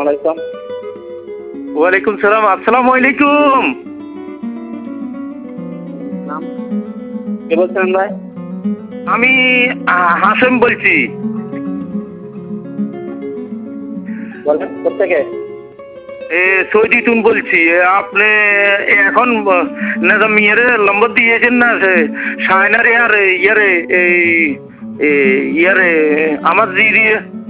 আলাইকুম। ওয়ালাইকুম সালাম। আসসালামু আলাইকুম। নাম কে বলছেন ভাই? আমি হাসেম বলছি। বলেন কোথেকে? সৌদি তুন বলছি। আপনি এখন নিজাম মিয়ারে নম্বর দিয়েছেন না, শায়নারে আর ইয়ারে এই ইয়ারে আমার জিরিয়ে